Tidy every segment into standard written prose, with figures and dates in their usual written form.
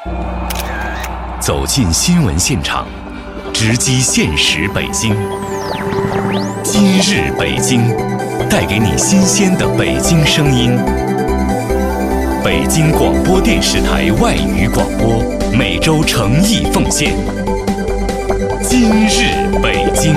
走进新闻现场，直击现实北京。今日北京，带给你新鲜的北京声音。北京广播电视台外语广播，每周诚意奉献。今日北京。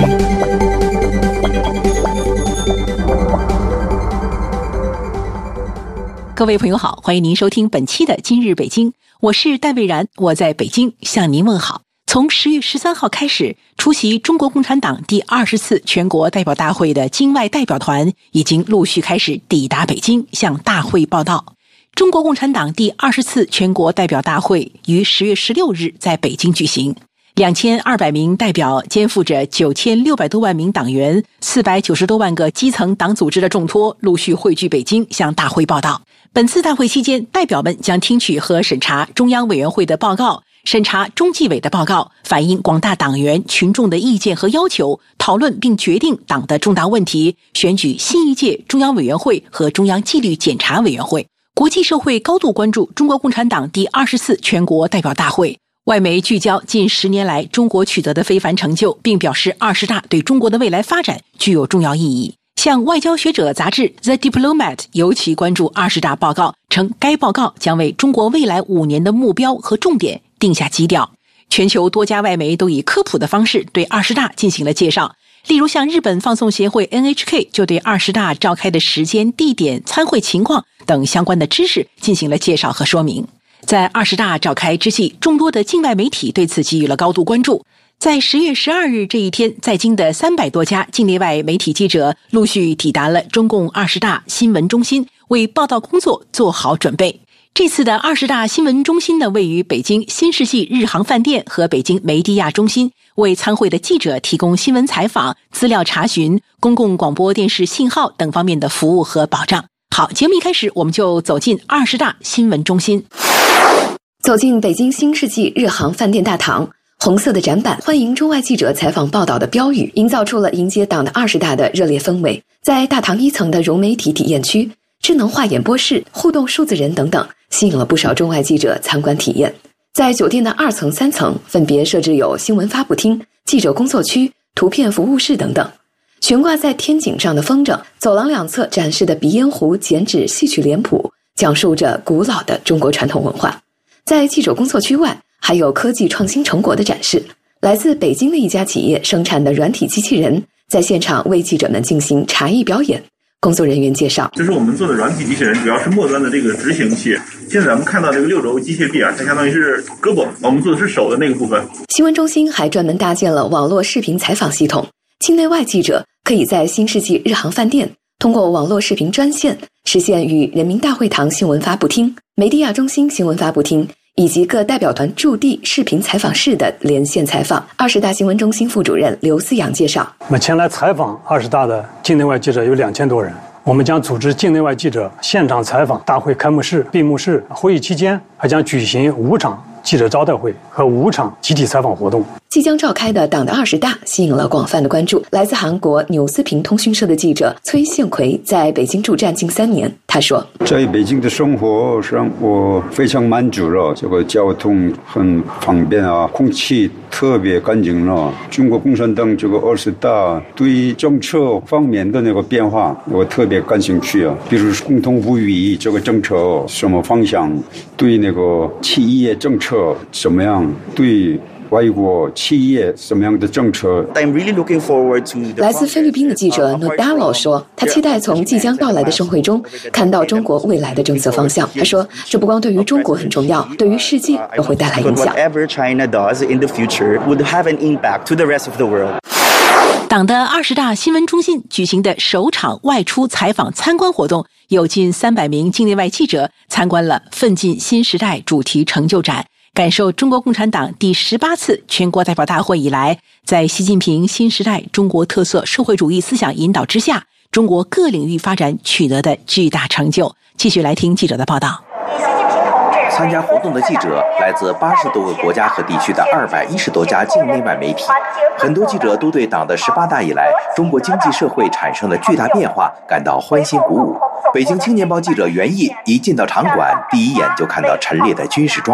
各位朋友好，欢迎您收听本期的今日北京，我是戴蔚然，我在北京向您问好。从10月13号开始，出席中国共产党第20次全国代表大会的境外代表团已经陆续开始抵达北京，向大会报到。中国共产党第20次全国代表大会于10月16日在北京举行，2200名代表肩负着9600多万名党员、490多万个基层党组织的重托，陆续汇聚北京，向大会报到。本次大会期间，代表们将听取和审查中央委员会的报告，审查中纪委的报告，反映广大党员群众的意见和要求，讨论并决定党的重大问题，选举新一届中央委员会和中央纪律检查委员会。国际社会高度关注中国共产党第20次全国代表大会，外媒聚焦近10年来中国取得的非凡成就，并表示20大对中国的未来发展具有重要意义。像外交学者杂志 The Diplomat 尤其关注20大报告，称该报告将为中国未来5年的目标和重点定下基调。全球多家外媒都以科普的方式对20大进行了介绍，例如像日本放送协会 NHK 就对20大召开的时间、地点、参会情况等相关的知识进行了介绍和说明。在20大召开之际，众多的境外媒体对此给予了高度关注。在10月12日这一天，在京的300多家境内外媒体记者陆续抵达了中共20大新闻中心，为报道工作做好准备。这次的20大新闻中心呢，位于北京新世纪日航饭店和北京梅地亚中心，为参会的记者提供新闻采访、资料查询、公共广播电视信号等方面的服务和保障。好，节目一开始，我们就走进20大新闻中心。 走进北京新世纪日航饭店大堂，红色的展板欢迎中外记者采访报道的标语，营造出了迎接党的20大的热烈氛围。在大堂1层的融媒体体验区，智能化演播室、互动数字人等等，吸引了不少中外记者参观体验。在酒店的2层、3层，分别设置有新闻发布厅、记者工作区、图片服务室等等。悬挂在天井上的风筝，走廊两侧展示的鼻烟壶、剪纸、戏曲脸谱，讲述着古老的中国传统文化。在记者工作区外，还有科技创新成果的展示。来自北京的一家企业生产的软体机器人，在现场为记者们进行茶艺表演。工作人员介绍， 这是我们做的软体机器人，主要是末端的这个执行器。现在咱们看到这个6轴机械臂啊，它相当于是胳膊，我们做的是手的那个部分。 新闻中心还专门搭建了网络视频采访系统，境内外记者可以在新世纪日航饭店通过网络视频专线实现与人民大会堂新闻发布厅、梅地亚中心新闻发布厅以及各代表团驻地视频采访室的连线采访。20大新闻中心副主任刘思阳介绍， 前来采访20大的境内外记者有2000多人。我们将组织境内外记者现场采访大会开幕式、闭幕式，会议期间还将举行5场记者招待会和5场集体采访活动。 即将召开的党的20大吸引了广泛的关注。来自韩国纽斯平通讯社的记者崔宪奎在北京驻站近3年，他说， 在北京的生活让我非常满足了，这个交通很方便啊，空气特别干净了。中国共产党这个20大对政策方面的那个变化我特别感兴趣啊，比如共同富裕这个政策什么方向，对那个企业政策怎么样，对外国企业什么样的政策。 来自菲律宾的记者 Nodalo 说，他期待从即将到来的盛会中看到中国未来的政策方向。他说，这不光对于中国很重要，对于世界都会带来影响。 党的20大新闻中心举行的首场外出采访参观活动，有近300名境内外记者参观了奋进新时代主题成就展，感受中国共产党第18次全国代表大会以来，在习近平新时代中国特色社会主义思想引导之下，中国各领域发展取得的巨大成就。继续来听记者的报道。 参加活动的记者来自80多个国家和地区的210多家境内外媒体，很多记者都对党的18大以来中国经济社会产生的巨大变化感到欢欣鼓舞。北京青年报记者袁毅一进到场馆，第一眼就看到陈列的军事装备，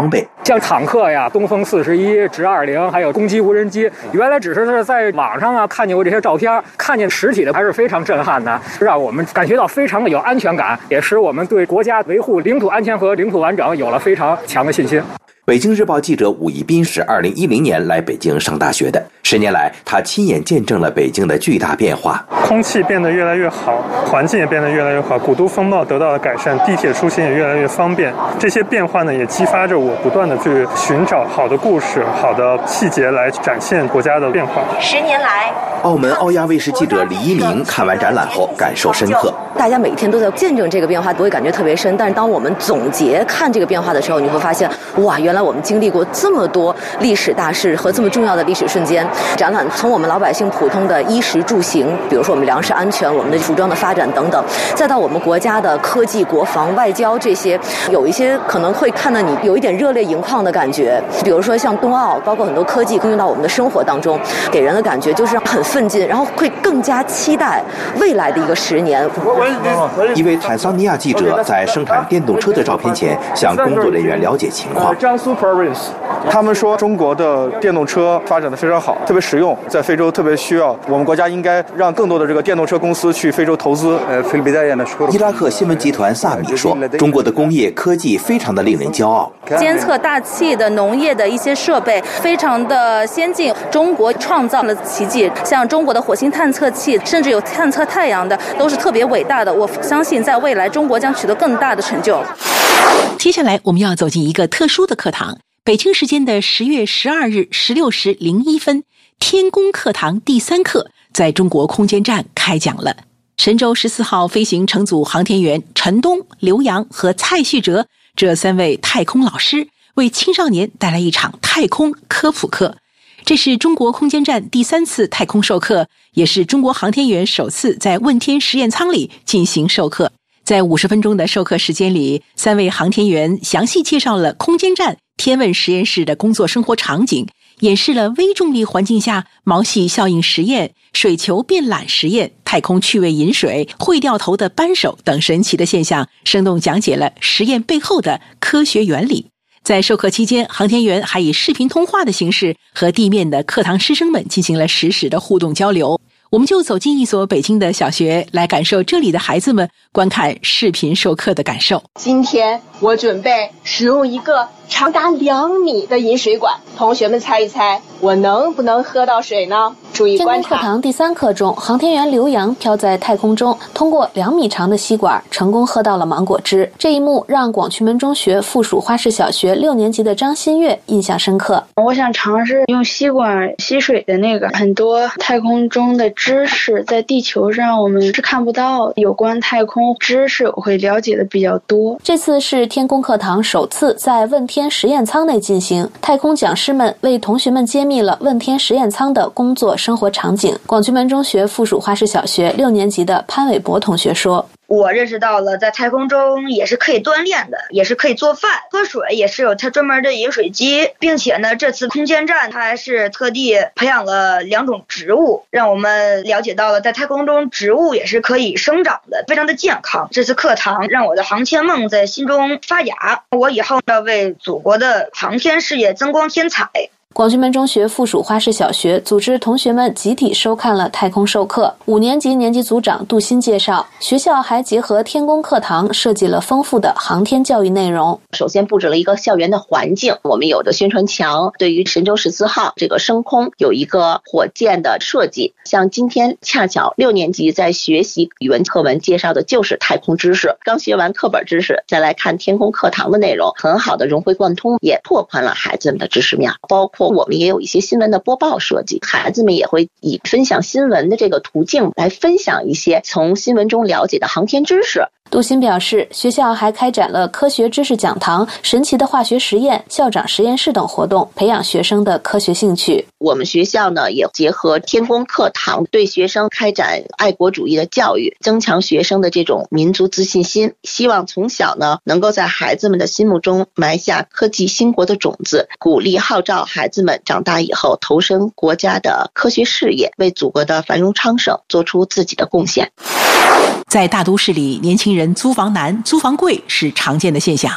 像坦克呀、东风41、直20，还有攻击无人机，原来只是在网上看见过这些照片，看见实体的还是非常震撼的，让我们感觉到非常的有安全感，也使我们对国家维护领土安全和领土完整有了非常强的信心。 北京日报记者武一斌是2010年来北京上大学的，10年来他亲眼见证了北京的巨大变化。 空气变得越来越好，环境也变得越来越好，古都风貌得到了改善，地铁出行也越来越方便。这些变化呢，也激发着我不断的去寻找好的故事、好的细节来展现国家的变化。 10年来， 澳门澳亚卫视记者李一鸣看完展览后感受深刻。 大家每天都在见证这个变化，不会感觉特别深，但是当我们总结看这个变化的时候，你会发现，哇，原来我们经历过这么多历史大事和这么重要的历史瞬间。展览从我们老百姓普通的衣食住行，比如说我们粮食安全、我们的服装的发展等等，再到我们国家的科技、国防、外交这些，有一些可能会看到你有一点热泪盈眶的感觉。比如说像冬奥，包括很多科技应用到我们的生活当中，给人的感觉就是很奋进，然后会更加期待未来的一个10年。 一位坦桑尼亚记者在生产电动车的照片前向工作人员了解情况。 他们说中国的电动车发展的非常好，特别实用，在非洲特别需要。我们国家应该让更多的这个电动车公司去非洲投资。 伊拉克新闻集团萨米说，中国的工业科技非常的令人骄傲。 监测大气的农业的一些设备非常的先进，中国创造了奇迹，像中国的火星探测器，甚至有探测太阳的，都是特别伟大的。我相信在未来中国将取得更大的成就。 接下来我们要走进一个特殊的课堂。北京时间的10月12日16时01分，天宫课堂第3课在中国空间站开讲了。神舟14号飞行乘组航天员陈冬、刘洋和蔡旭哲这3位太空老师为青少年带来一场太空科普课。这是中国空间站第3次太空授课，也是中国航天员首次在问天实验舱里进行授课。在50分钟的授课时间里，3位航天员详细介绍了空间站天问实验室的工作生活场景，演示了微重力环境下毛细效应实验、水球变懒实验、太空趣味饮水、会掉头的扳手等神奇的现象，生动讲解了实验背后的科学原理。在授课期间，航天员还以视频通话的形式和地面的课堂师生们进行了实时的互动交流。我们就走进一所北京的小学，来感受这里的孩子们观看视频授课的感受。 今天我准备使用一个长达2米的饮水管，同学们猜一猜，我能不能喝到水呢？注意观察。 天宫课堂第3课中，航天员刘洋飘在太空中，通过2米长的吸管成功喝到了芒果汁。这一幕让广渠门中学附属花市小学6年级的张新月印象深刻。 我想尝试用吸管吸水的那个，很多太空中的知识在地球上我们是看不到，有关太空知识我会了解的比较多。 这次是天宫课堂首次在问天实验舱内进行，太空讲师们为同学们揭秘了问天实验舱的工作生活场景。广渠门中学附属花市小学6年级的潘伟博同学说， 我认识到了在太空中也是可以锻炼的，也是可以做饭，喝水也是有它专门的饮水机，并且呢，这次空间站它还是特地培养了2种植物，让我们了解到了在太空中植物也是可以生长的，非常的健康。这次课堂让我的航天梦在心中发芽，我以后要为祖国的航天事业增光添彩。 广渠门中学附属花市小学组织同学们集体收看了太空授课。5年级年级组长杜鑫介绍，学校还结合天宫课堂设计了丰富的航天教育内容。 首先布置了一个校园的环境，我们有的宣传墙对于神舟14号这个升空有一个火箭的设计。像今天恰巧6年级在学习语文课文介绍的就是太空知识，刚学完课本知识，再来看天宫课堂的内容，很好的融会贯通，也拓宽了孩子们的知识面。包括我们也有一些新闻的播报设计，孩子们也会以分享新闻的这个途径来分享一些从新闻中了解的航天知识。 杜鑫表示，学校还开展了科学知识讲堂、神奇的化学实验、校长实验室等活动，培养学生的科学兴趣。 我们学校呢，也结合天宫课堂，对学生开展爱国主义的教育，增强学生的这种民族自信心。希望从小呢，能够在孩子们的心目中埋下科技兴国的种子，鼓励号召孩子们长大以后投身国家的科学事业，为祖国的繁荣昌盛做出自己的贡献。 在大都市里，年轻人租房难、租房贵是常见的现象。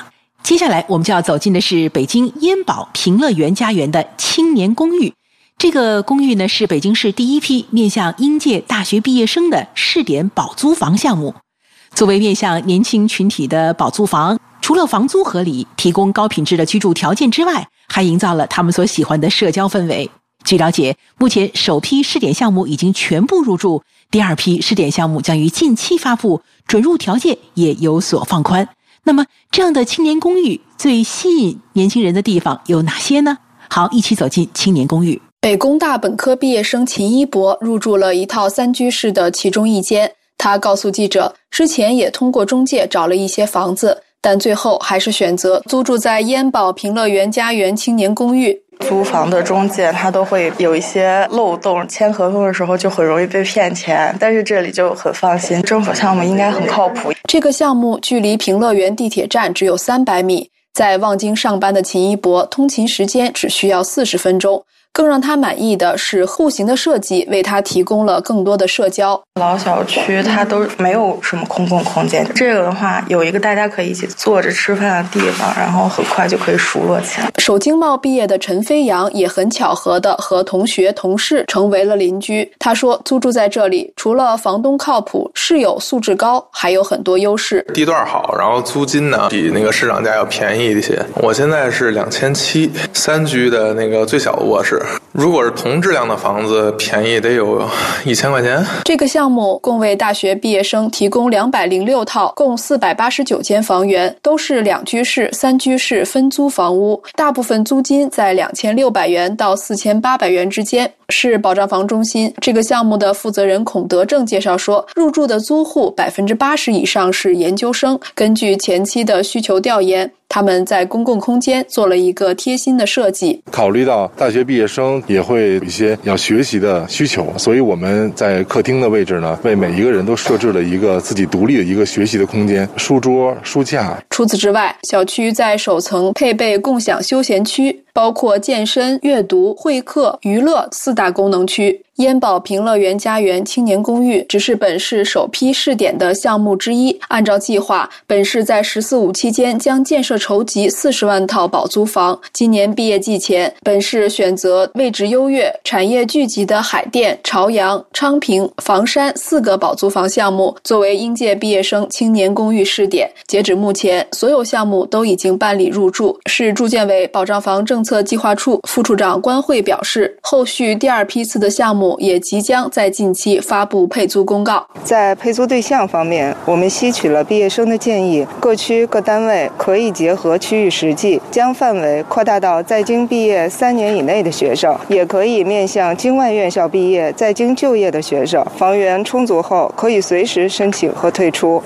接下来我们就要走进的是北京燕宝平乐园家园的青年公寓。这个公寓呢，是北京市第一批面向应届大学毕业生的试点保租房项目。作为面向年轻群体的保租房，除了房租合理，提供高品质的居住条件之外，还营造了他们所喜欢的社交氛围。据了解，目前首批试点项目已经全部入住，第二批试点项目将于近期发布，准入条件也有所放宽。那么这样的青年公寓最吸引年轻人的地方有哪些呢？好，一起走进青年公寓。 北工大本科毕业生秦一博入住了一套3居室的其中一间。他告诉记者，之前也通过中介找了一些房子，但最后还是选择租住在燕宝平乐园家园青年公寓。 租房的中介他都会有一些漏洞，签合同的时候就很容易被骗钱，但是这里就很放心，政府项目应该很靠谱。 这个项目距离平乐园地铁站只有300米，在望京上班的秦一博通勤时间只需要40分钟。更让他满意的是户型的设计为他提供了更多的社交。 老小区它都没有什么公共空间，这个的话有一个大家可以一起坐着吃饭的地方，然后很快就可以熟络起来。 首经贸毕业的陈飞扬也很巧合的和同学同事成为了邻居。他说租住在这里除了房东靠谱，室友素质高，还有很多优势。 地段好，然后租金呢比那个市场价要便宜一些。我现在是2700，3居的那个最小的卧室。如果是同质量的房子，便宜得有1000块钱。 这个项目共为大学毕业生提供206套，共489间房源，都是2居室、3居室分租房屋，大部分租金在2600元到4800元之间。市保障房中心这个项目的负责人孔德正介绍说，入住的租户80%以上是研究生。根据前期的需求调研，他们在公共空间做了一个贴心的设计， 考虑到大学毕业生也会有一些要学习的需求，所以我们在客厅的位置呢，为每一个人都设置了一个自己独立的一个学习的空间，书桌、书架。 除此之外，小区在首层配备共享休闲区，包括健身、阅读、会客、娱乐4大功能区。燕宝平乐园家园青年公寓只是本市首批试点的项目之一。按照计划，本市在“十四五”期间将建设筹集40万套保租房。今年毕业季前，本市选择位置优越、产业聚集的海淀、朝阳、昌平、房山4个保租房项目作为应届毕业生青年公寓试点。截止目前，所有项目都已经办理入住。市住建委保障房政策计划处副处长关慧表示，后续第2批次的项目也即将在近期发布配租公告。 在配租对象方面，我们吸取了毕业生的建议，各区各单位可以结合区域实际，将范围扩大到在京毕业3年以内的学生，也可以面向京外院校毕业在京就业的学生。房源充足后，可以随时申请和退出。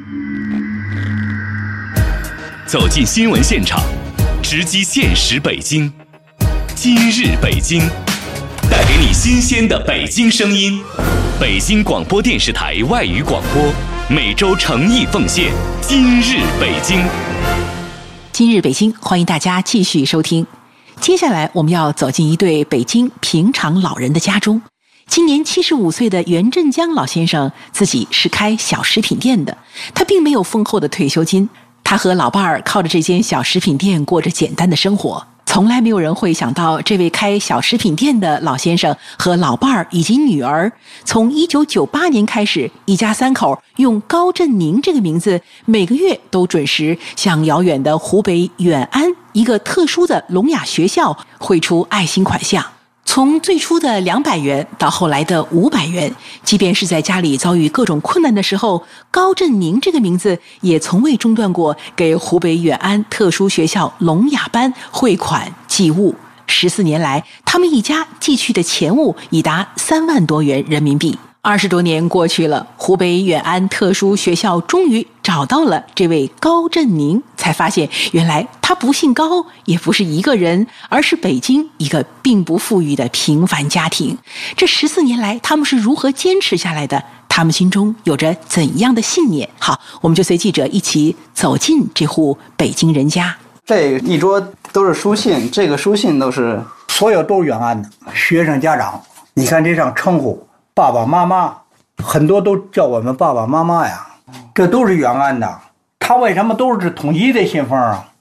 走进新闻现场，直击现实北京。今日北京，带给你新鲜的北京声音。北京广播电视台外语广播，每周诚意奉献。今日北京， 今日北京，欢迎大家继续收听。接下来我们要走进一对北京平常老人的家中。今年75岁的袁振江老先生自己是开小食品店的，他并没有丰厚的退休金，他和老伴儿靠着这间小食品店过着简单的生活。从来没有人会想到，这位开小食品店的老先生和老伴儿以及女儿，从1998年开始，一家3口用高振宁这个名字，每个月都准时向遥远的湖北远安一个特殊的聋哑学校汇出爱心款项。从最初的200元到后来的500元，即便是在家里遭遇各种困难的时候，高振宁这个名字也从未中断过给湖北远安特殊学校聋哑班汇款寄物。14年来，他们一家寄去的钱物已达3万多元人民币。20多年过去了，湖北远安特殊学校终于找到了这位高振宁，才发现原来他不姓高，也不是一个人，而是北京一个并不富裕的平凡家庭。这14年来，他们是如何坚持下来的？他们心中有着怎样的信念？好，我们就随记者一起走进这户北京人家。 这一桌都是书信，这个书信都是所有都是远安的学生家长。你看这上称呼爸爸妈妈，很多都叫我们爸爸妈妈呀，这都是远安的。他为什么都是统一的信封啊？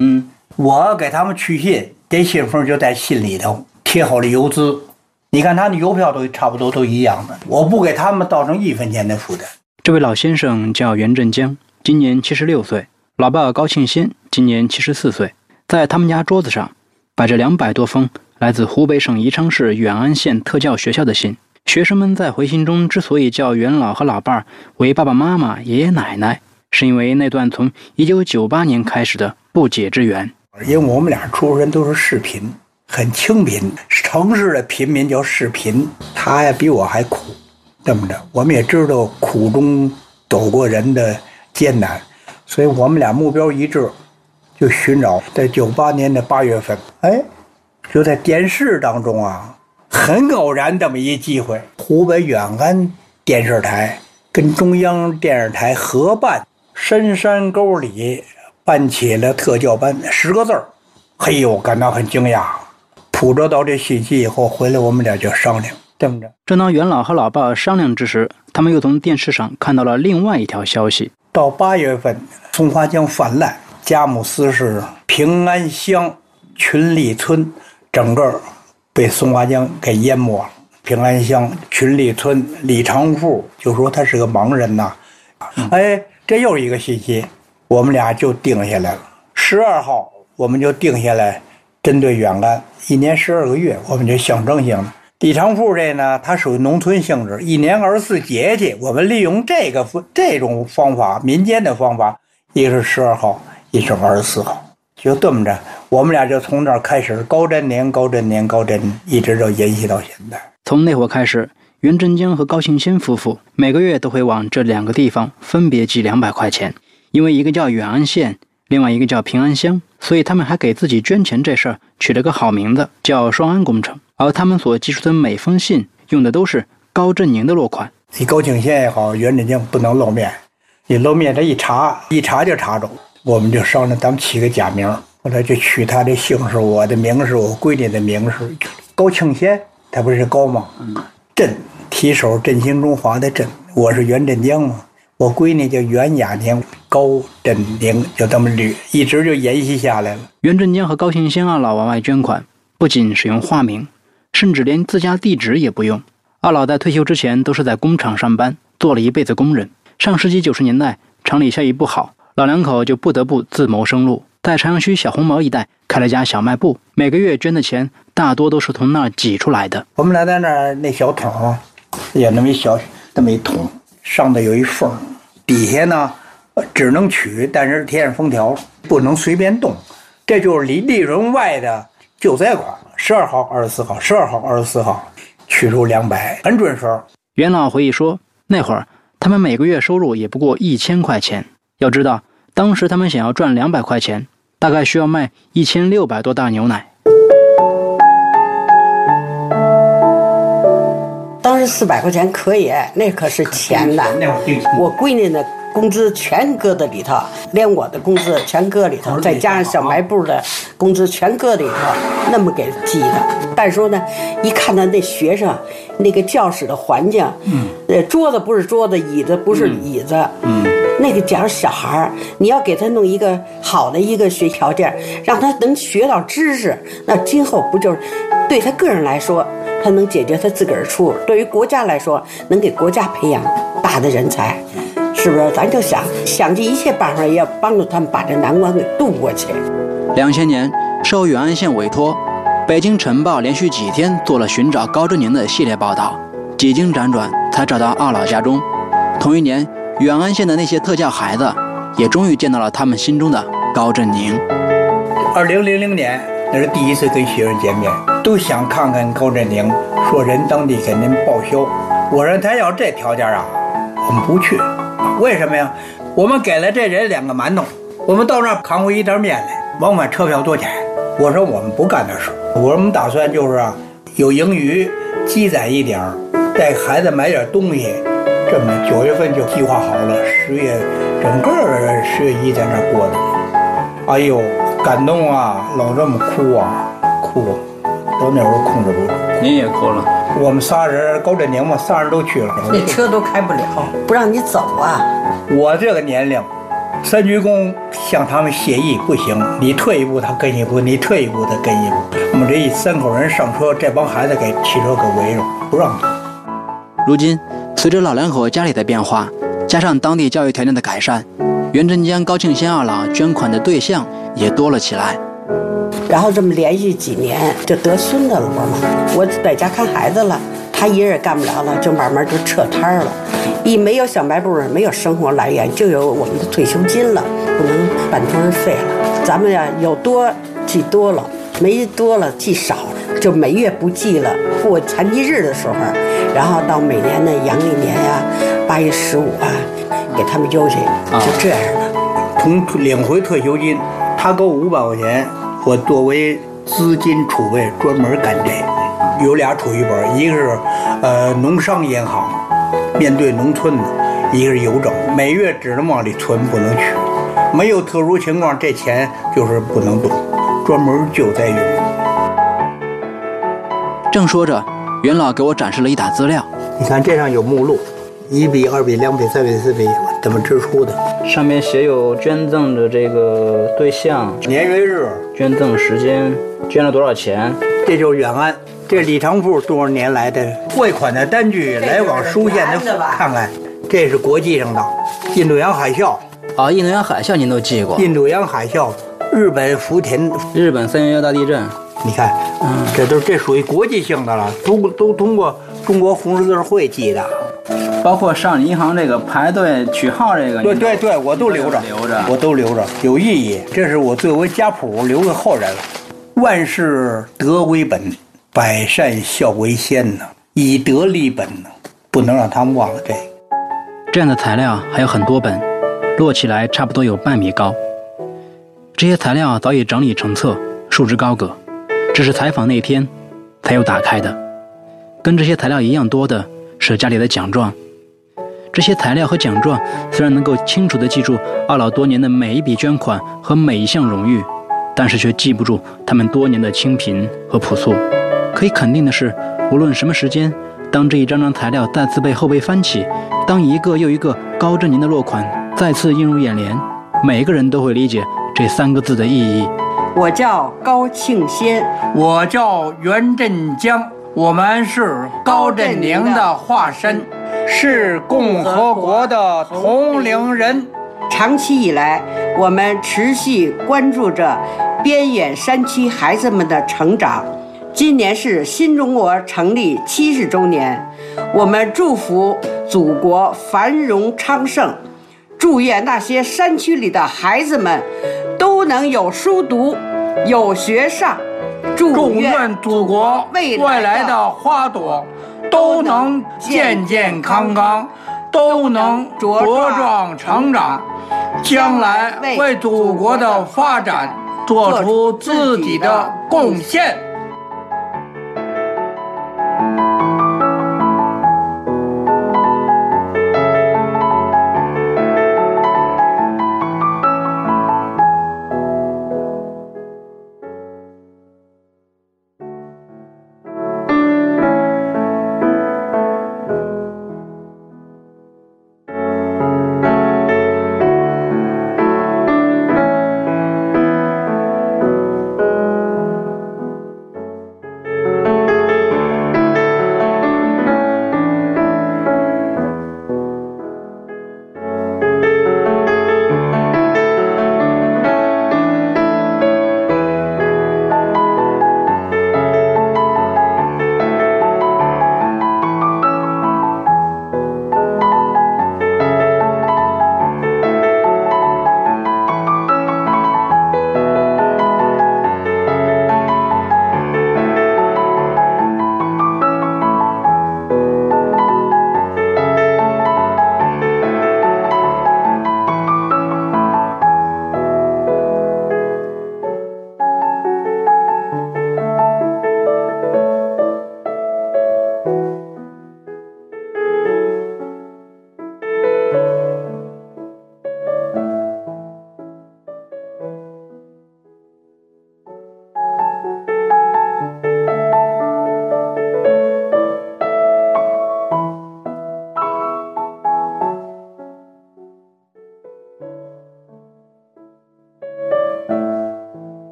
我给他们去信，这信封就在信里头贴好了邮资。你看他的邮票都差不多都一样的，我不给他们造成1分钱的负担。 这位老先生叫袁振江，今年76岁，老爸高庆先今年74岁。在他们家桌子上摆着200多封来自湖北省宜昌市远安县特教学校的信。学生们在回信中之所以叫袁老和老伴为爸爸妈妈、爷爷奶奶，是因为那段从1998年开始的不解之缘。 因为我们俩出身都是市贫，很清贫，城市的贫民叫市贫，他呀比我还苦，这么着，我们也知道苦中走过人的艰难，所以我们俩目标一致，就寻找。在98年的8月份，就在电视当中啊，很偶然这么一机会，湖北远安电视台跟中央电视台合办，深山沟里办起了特教班，10个字儿。嘿呦，感到很惊讶。捕捉到这信息以后，回来我们俩就商量，这么着。 正当袁老和老爸商量之时，他们又从电视上看到了另外一条消息。 到8月份，松花江泛滥，佳木斯市平安乡群力村整个被松花江给淹没了。平安乡群力村李长富就说他是个盲人呐，这又是一个信息，我们俩就定下来了。12号我们就定下来，针对远安1年12个月，我们就象征性的。李长富这呢，它属于农村性质，1年24节气，我们利用这种方法，民间的方法，一个是12号，一是24号，就这么着，我们俩就从那儿开始高振宁，一直就延续到现在。 从那会儿开始，袁振江和高庆先夫妇每个月都会往这2个地方分别寄200块钱，因为一个叫远安县，另外一个叫平安乡，所以他们还给自己捐钱这事儿取了个好名字，叫双安工程。而他们所寄出的每封信用的都是高振宁的落款。 你高庆先也好，袁振江不能露面，你露面他一查就查着，我们就商量咱们起个假名，后来就取他的姓氏，我的名是我闺女的名是高庆先，他不是高吗？振提手振兴中华的振，我是袁振江嘛，我闺女叫袁雅宁，高振宁，就这么捋，一直就延续下来了。 袁振江和高庆先二老往外捐款，不仅使用化名，甚至连自家地址也不用。二老在退休之前都是在工厂上班，做了一辈子工人。上世纪90年代，厂里效益不好，老两口就不得不自谋生路，在朝阳区小红毛一带开了家小卖部，每个月捐的钱大多都是从那儿挤出来的。 我们俩在那儿那小桶也那么一桶，上头有一缝，底下呢只能取，但是贴上封条，不能随便动。这就是利润外的救灾款。12号、24号，12号、24号，取出200，很准时。 袁老回忆说，那会儿他们每个月收入也不过1000块钱。要知道，当时他们想要赚200块钱，大概需要卖1600多袋牛奶。 当时400块钱可以，那可是钱的。我闺女的工资全搁在里头，连我的工资全搁里头，再加上小卖部的工资全搁里头，那么给寄的。但是呢，一看到那学生，那个教室的环境，桌子不是桌子，椅子不是椅子，那个假如小孩你要给他弄一个好的一个学条件，让他能学到知识，那今后不就是对他个人来说，他能解决他自个儿处；对于国家来说，能给国家培养大的人才。是不是？咱就想尽一切办法，也要帮助他们把这难关给渡过去。 2000年，受远安县委托，北京晨报连续几天做了寻找高振宁的系列报道，几经辗转才找到二老家中。同一年，远安县的那些特教孩子也终于见到了他们心中的高振宁。 2000年，那是第一次跟学生见面，都想看看高振宁，说人当地给您报销。我说他要这条件啊，我们不去。为什么呀？我们给了这人2个馒头，我们到那儿扛回一袋面来，往返车票多钱？我说我们不干这事，我们打算就是有盈余积攒一点，带孩子买点东西，这么9月份就计划好了，10月整个10月1在那儿过的。哎呦，感动啊，老这么哭到那会儿控制不住。 您也哭了？ 我们仨人，高振宁嘛，3人都去了。 那车都开不了，不让你走啊！ 我这个年龄， 三鞠躬向他们谢意，不行，你退一步他跟一步，你退一步他跟一步。我们这3口人上车，这帮孩子给汽车给围着，不让动。 如今，随着老两口家里的变化，加上当地教育条件的改善，袁振江、高庆先二老捐款的对象也多了起来。 然后这么连续几年就得孙子了，不是吗？我在家看孩子了，他一人干不了了，就慢慢就撤摊了。一没有小卖部，没有生活来源，就有我们的退休金了，不能半途而废了。咱们呀，有多记多了，没多了记少了，就每月不记了。过残疾日的时候，然后到每年的阳历年呀，8月15啊，给他们邮去，就这样的。从领回退休金，他给我500块钱，我作为资金储备专门干这，有俩储蓄本，一个是农商银行，面对农村的，一个是邮政，每月只能往里存，不能取。没有特殊情况，这钱就是不能动，专门就在用。 正说着，袁老给我展示了一沓资料。 你看这上有目录，1笔、2笔、2笔、3笔、4笔，怎么支出的？ 上面写有捐赠的这个对象、 年月日、 捐赠时间、捐了多少钱。 这就是远安，这李长富多少年来的汇款的单据、来往书线的，看看，这是国际上的，印度洋海啸啊，印度洋海啸您都记过？ 印度洋海啸，日本福田， 日本311大地震。 你看，这属于国际性的了，都通过中国红十字会寄的， 包括上银行这个排队取号这个， 对，我都留着，我都留着，有意义。这是我作为家谱留给后人了。万事德为本，百善孝为先呢，以德立本呢，不能让他们忘了这个。 这样的材料还有很多本，摞起来差不多有半米高。这些材料早已整理成册，束之高阁。只是采访那天才有打开的。跟这些材料一样多的是家里的奖状。这些材料和奖状虽然能够清楚地记住二老多年的每一笔捐款和每一项荣誉，但是却记不住他们多年的清贫和朴素。可以肯定的是，无论什么时间，当这一张张材料再次被后背翻起，当一个又一个高振宁的落款再次映入眼帘，每一个人都会理解这3个字的意义。 我叫高庆先， 我叫袁振江，我们是高振宁的化身，是共和国的同龄人。 长期以来，我们持续关注着边远山区孩子们的成长。今年是新中国成立70周年，我们祝福祖国繁荣昌盛，祝愿那些山区里的孩子们都能有书读，有学上。祝愿祖国未来的花朵都能健健康康，都能茁壮成长，将来为祖国的发展做出自己的贡献。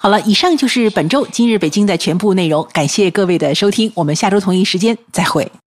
好了，以上就是本周今日北京的全部内容，感谢各位的收听，我们下周同一时间再会。